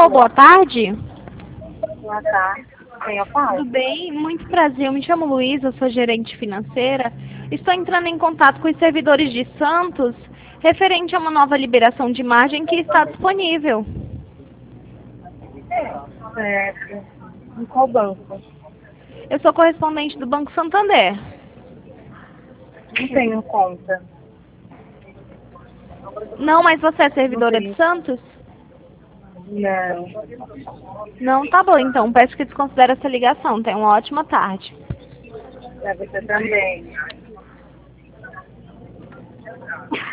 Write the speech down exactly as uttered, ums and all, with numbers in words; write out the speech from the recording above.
Alô, boa tarde. Boa tarde. Quem eu falo? Tudo bem? Muito prazer. Eu me chamo Luísa, sou gerente financeira. Estou entrando em contato com os servidores de Santos referente a uma nova liberação de margem que está disponível. Certo. Em qual banco? Eu sou correspondente do Banco Santander. Não tenho conta. Não, mas você é servidora Não de tenho. Santos? Não. Não, tá bom então. Peço que desconsidere essa ligação. Tenha uma ótima tarde. Pra você também.